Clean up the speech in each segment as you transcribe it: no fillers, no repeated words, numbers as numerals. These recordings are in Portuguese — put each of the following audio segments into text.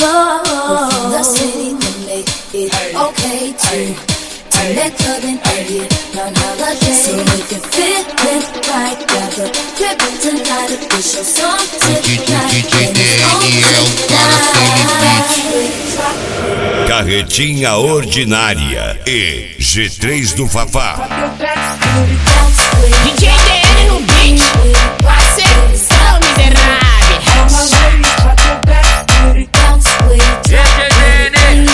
We're from the city that make it okay to let club and get on holiday. So if you're feeling right, grab the crib tonight. Official song tonight. Daniel, Carretinha Ordinária e G3 do Fafá. DJ DN no beat, acerção miserável. DJ DN,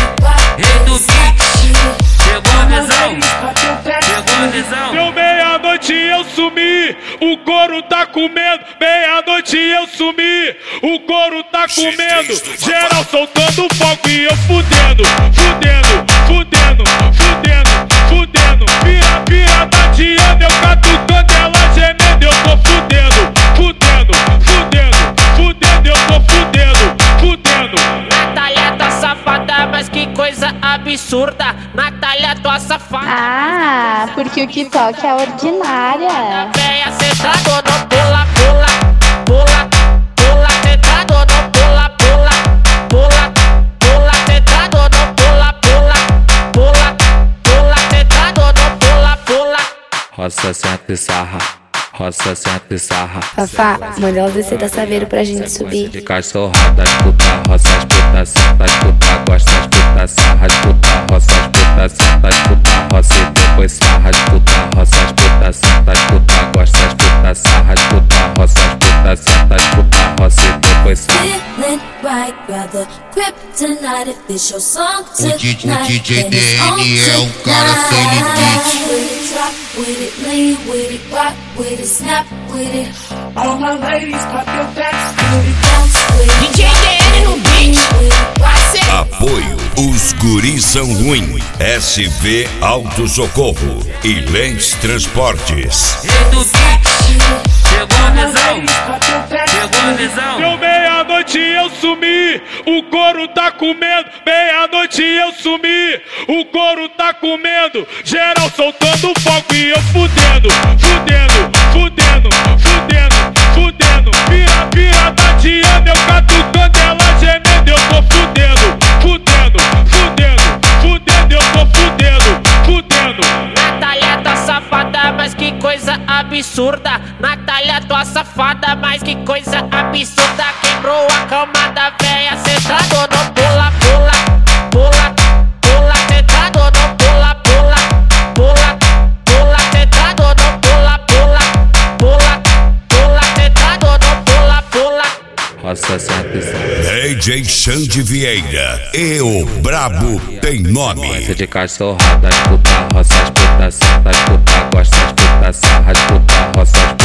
rei do beat, chegou a visão, chegou a visão. Deu meia-noite eu sumi, o couro tá comendo. Meia-noite eu sumi, o couro tá comendo. Geral soltando fogo e eu fudendo, fudendo, fudendo, fudendo, fudendo. Pira tateando, eu catucando, ela gemendo. Eu tô fudendo, fudendo, fudendo, fudendo. Eu tô fudendo, fudendo. Natália tá safada, mas que coisa absurda. Natália tua safada. Ah, porque o que toca é ordinária. Véia sentado no pula, pula, pula, pula, sentado no pula, pula, pula, pula, sentado no pula, pula, pula, pula, sentado no pula, pula. Roça, senta e sarra, roça, senta e sarra. Fafá, manda ela descer da Saveiro pra gente subir. De cachorrada, escuta, roça, escuta, senta, escuta, gosta, escuta, sarra, escuta, roça, escuta, senta, escuta, roça e depois sarra, escuta, roça, escuta, senta, escuta, gosta, escuta, sarra, escuta, roça, escuta, senta, escuta, roça e depois sarra. Feeling right, grab the crib tonight. Official song tonight. DJ Daniel, cara sem With it, drop with it, lean with it, rock with it, snap with it. All my ladies, pop your backs with it, bounce with it. DJ DN no beat, acerção. Apoio, os guris são ruim. SV Auto Socorro e Lens Transportes. Rei do beat, chegou a visão, chegou a visão. Deu meia-noite eu sumi, o couro tá comendo. Meia-noite eu sumi, o couro tá comendo. Geral soltando fogo e eu fudendo, fudendo, fudendo, fudendo, fudendo. Pira tateando, eu catucando, ela gemendo. Eu tô fudendo, fudendo, fudendo, fudendo. Eu tô fudendo, fudendo. Natália tá safada, mas que coisa absurda. Natália tua safada, mas que coisa absurda. Quebrou a cama da véia sentado no pula, pula, pula, pula, sentado no pula, pula, pula, pula, sentado no pula, pula, pula, pula, sentado no pula, pula. Roça, senta e sarra. DJ Xande Vieira e o Brabo tem nome. De cachorrada, escuta, roça, escuta, senta, escuta, gosta, escuta, sarra, escuta, roça, escuta.